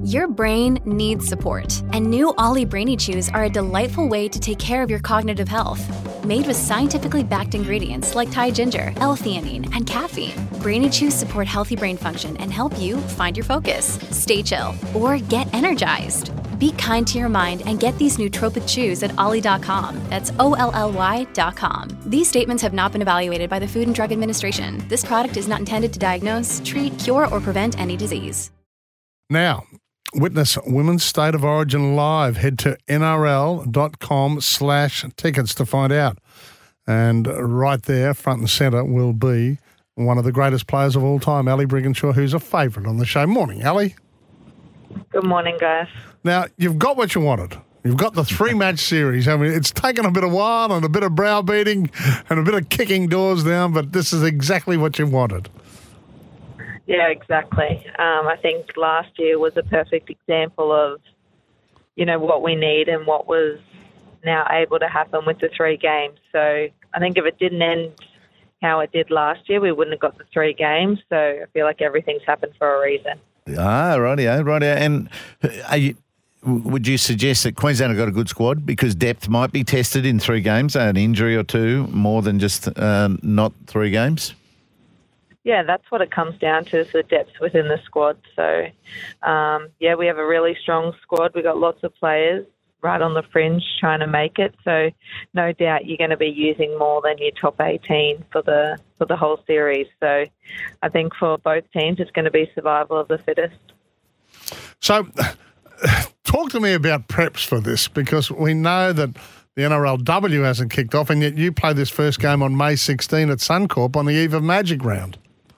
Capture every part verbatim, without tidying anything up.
Your brain needs support, and new Ollie Brainy Chews are a delightful way to take care of your cognitive health. Made with scientifically backed ingredients like Thai ginger, L-theanine, and caffeine, Brainy Chews support healthy brain function and help you find your focus, stay chill, or get energized. Be kind to your mind and get these nootropic chews at ollie dot com. That's O L L Y dot com. These statements have not been evaluated by the Food and Drug Administration. This product is not intended to diagnose, treat, cure, or prevent any disease. Now, witness Women's State of Origin live. Head to N R L dot com slash tickets to find out. And right there, front and centre, will be one of the greatest players of all time, Ali Brigginshaw, who's a favourite on the show. Morning, Ali. Good morning, guys. Now, you've got what you wanted. You've got the three-match series. I mean, it's taken a bit of while and a bit of browbeating and a bit of kicking doors down, but this is exactly what you wanted. Yeah, exactly. Um, I think last year was a perfect example of, you know, what we need and what was now able to happen with the three games. So I think if it didn't end how it did last year, we wouldn't have got the three games. So I feel like everything's happened for a reason. Ah, rightio, rightio. And are you, would you suggest that Queensland have got a good squad because depth might be tested in three games, an injury or two, more than just uh, not three games? Yeah, that's what it comes down to, is the depth within the squad. So, um, yeah, we have a really strong squad. We've got lots of players right on the fringe trying to make it. So no doubt you're going to be using more than your top eighteen for the for the whole series. So I think for both teams it's going to be survival of the fittest. So talk to me about preps for this, because we know that the N R L W hasn't kicked off, and yet you play this first game on May sixteenth at Suncorp on the eve of Magic Round.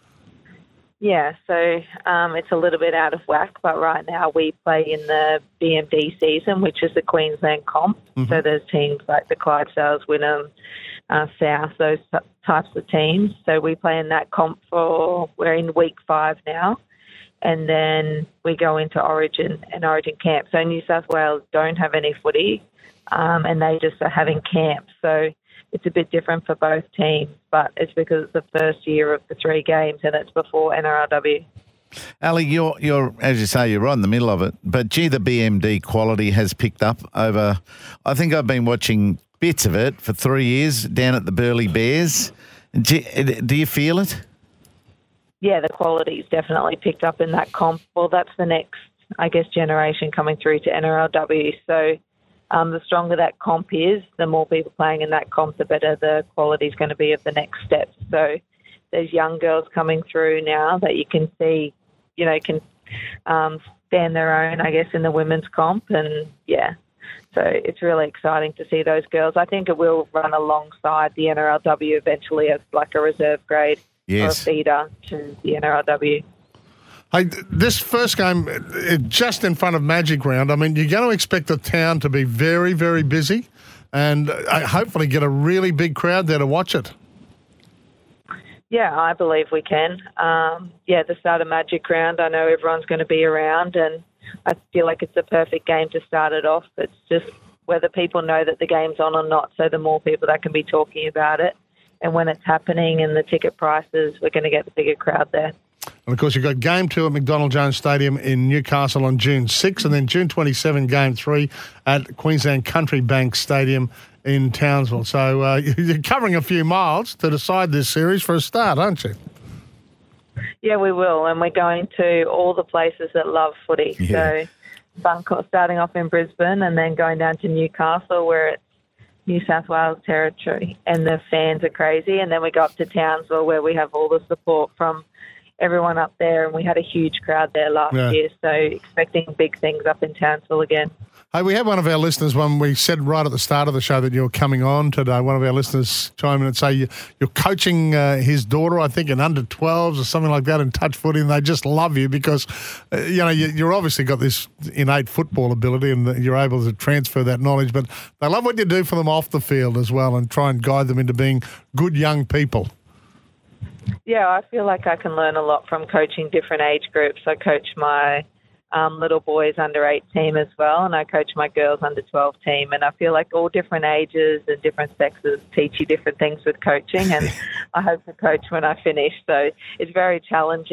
Yeah, so um, it's a little bit out of whack, but right now we play in the B M D season, which is the Queensland comp. Mm-hmm. So there's teams like the Clydesdales, Wynnum, uh, South, those t- types of teams. So we play in that comp for, we're in week five now, and then we go into Origin and Origin camp. So New South Wales don't have any footy, um, and they just are having camp. So it's a bit different for both teams, but it's because it's the first year of the three games and it's before N R L W. Ali, you're, you're, as you say, you're right in the middle of it. But, gee, the B M D quality has picked up over, I think I've been watching bits of it for three years down at the Burleigh Bears. Do, do you feel it? Yeah, the quality's definitely picked up in that comp. Well, that's the next, I guess, generation coming through to N R L W. So Um, the stronger that comp is, the more people playing in that comp, the better the quality is going to be of the next steps. So there's young girls coming through now that you can see, you know, can um, stand their own, I guess, in the women's comp. And, yeah, so it's really exciting to see those girls. I think it will run alongside the N R L W eventually as like a reserve grade yes. or a feeder to the N R L W. Hey, this first game, it, just in front of Magic Round, I mean, you're going to expect the town to be very, very busy and uh, hopefully get a really big crowd there to watch it. Yeah, I believe we can. Um, yeah, the start of Magic Round, I know everyone's going to be around, and I feel like it's a perfect game to start it off. It's just whether people know that the game's on or not, so the more people that can be talking about it. And when it's happening and the ticket prices, we're going to get the bigger crowd there. And, of course, you've got Game two at McDonald Jones Stadium in Newcastle on June sixth, and then June twenty-seventh, Game three at Queensland Country Bank Stadium in Townsville. So uh, you're covering a few miles to decide this series for a start, aren't you? Yeah, we will, and we're going to all the places that love footy. Yeah. So starting off in Brisbane and then going down to Newcastle where it's New South Wales territory and the fans are crazy, and then we go up to Townsville where we have all the support from everyone up there, and we had a huge crowd there last yeah. year, so expecting big things up in Townsville again. Hey, we had one of our listeners, when we said right at the start of the show that you were coming on today, one of our listeners chime in and say you, you're coaching uh, his daughter, I think, in under twelves or something like that in touch footy, and they just love you because, uh, you know, you, you're obviously got this innate football ability and you're able to transfer that knowledge, but they love what you do for them off the field as well and try and guide them into being good young people. Yeah, I feel like I can learn a lot from coaching different age groups. I coach my um, little boys under eight team as well, and I coach my girls under twelve team. And I feel like all different ages and different sexes teach you different things with coaching, and I hope to coach when I finish. So it's very challenging,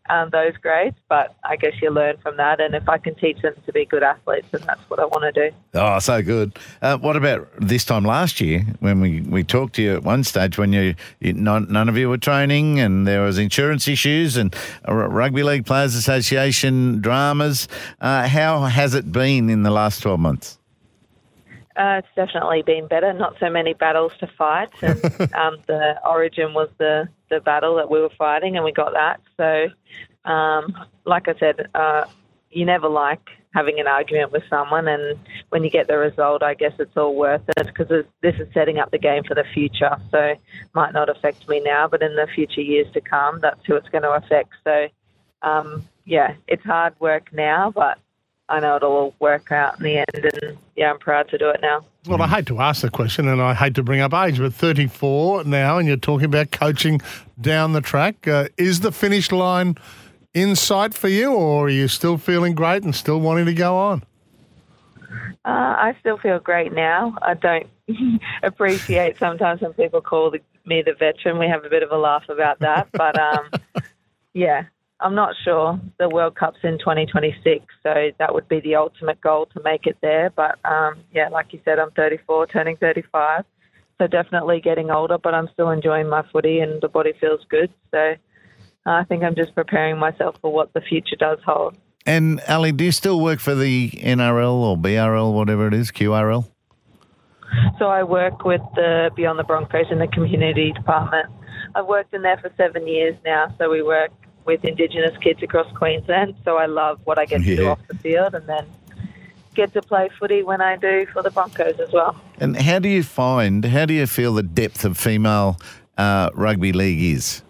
um, those grades, but I guess you learn from that. And if I can teach them to be good athletes, then that's what I want to do. Oh, so good. Uh, what about this time last year when we, we talked to you at one stage when you, you none, none of you were training and there was insurance issues and uh, Rugby League Players Association dramas? Uh, how has it been in the last twelve months? Uh, it's definitely been better. Not so many battles to fight. And um, the Origin was the, the battle that we were fighting, and we got that. So, um, like I said, uh, you never like having an argument with someone, and when you get the result, I guess it's all worth it because this is setting up the game for the future. So it might not affect me now, but in the future years to come, that's who it's going to affect. So, um, yeah, it's hard work now, but I know it'll all work out in the end, and yeah, I'm proud to do it now. Well, I hate to ask the question, and I hate to bring up age, but thirty-four now, and you're talking about coaching down the track. Uh, is the finish line in sight for you, or are you still feeling great and still wanting to go on? Uh, I still feel great now. I don't appreciate sometimes when people call the, me the veteran. We have a bit of a laugh about that, but um, yeah. I'm not sure. The World Cup's in twenty twenty-six, so that would be the ultimate goal to make it there. But, um, yeah, like you said, I'm thirty-four, turning thirty-five, so definitely getting older, but I'm still enjoying my footy and the body feels good. So I think I'm just preparing myself for what the future does hold. And, Ali, do you still work for the N R L or B R L, whatever it is, Q R L? So I work with the Beyond the Broncos in the community department. I've worked in there for seven years now, so we work with Indigenous kids across Queensland, so I love what I get to yeah. do off the field and then get to play footy when I do for the Broncos as well. And how do you find, how do you feel the depth of female uh, rugby league is?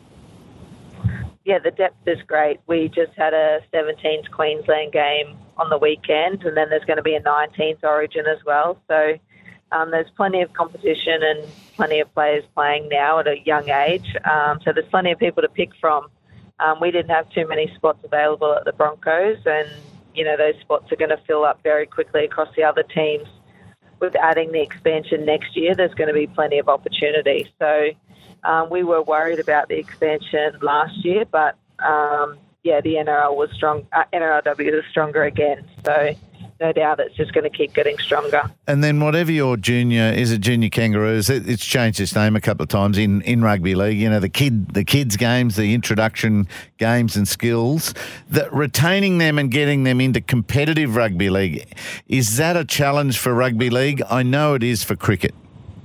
Yeah, the depth is great. We just had a seventeens Queensland game on the weekend, and then there's going to be a nineteens Origin as well, so um, there's plenty of competition and plenty of players playing now at a young age, um, so there's plenty of people to pick from. Um, we didn't have too many spots available at the Broncos, and, you know, those spots are going to fill up very quickly across the other teams. With adding the expansion next year, there's going to be plenty of opportunity. So um, we were worried about the expansion last year, but, um, yeah, the N R L was strong. Uh, N R L W was stronger again. So no doubt it's just going to keep getting stronger. And then whatever your junior, is it Junior Kangaroos? It, it's changed its name a couple of times in, in rugby league. You know, the kid, the kids games, the introduction games and skills, that retaining them and getting them into competitive rugby league, is that a challenge for rugby league? I know it is for cricket.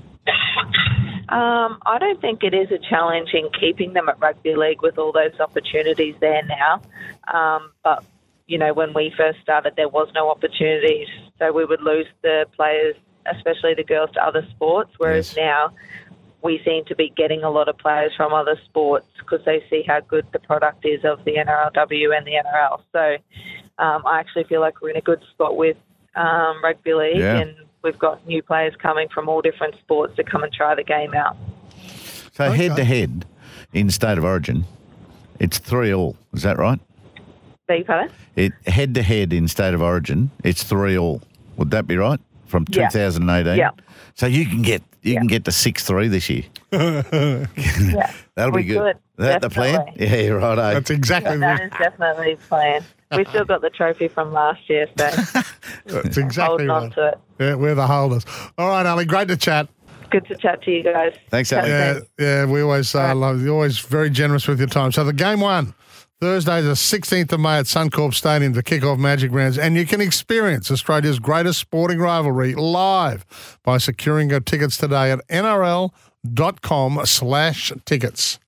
Um, I don't think it is a challenge in keeping them at rugby league with all those opportunities there now. Um, but You know, when we first started, there was no opportunities, so we would lose the players, especially the girls, to other sports, whereas yes. now we seem to be getting a lot of players from other sports because they see how good the product is of the N R L W and the N R L. So um, I actually feel like we're in a good spot with um, rugby league, yeah. and we've got new players coming from all different sports to come and try the game out. So okay. head-to-head in State of Origin, it's three all, is that right? Beg your pardon? It head-to-head in State of Origin, it's three all. Would that be right? From two thousand eighteen? Yeah. So you can get you yeah. can get to six three this year. yeah. That'll be we good. Could, Is that the plan? Yeah, you're right. Eh? That's exactly right. That is definitely the plan. We still got the trophy from last year, so that's exactly holding right. on to it. Yeah, we're the holders. All right, Ali, great to chat. Good to chat to you guys. Thanks, Ali. Yeah, yeah, we always uh, right. love. You're always very generous with your time. So the game one. Thursday, the sixteenth of May at Suncorp Stadium to kick off Magic Rounds, and you can experience Australia's greatest sporting rivalry live by securing your tickets today at N R L dot com slash tickets.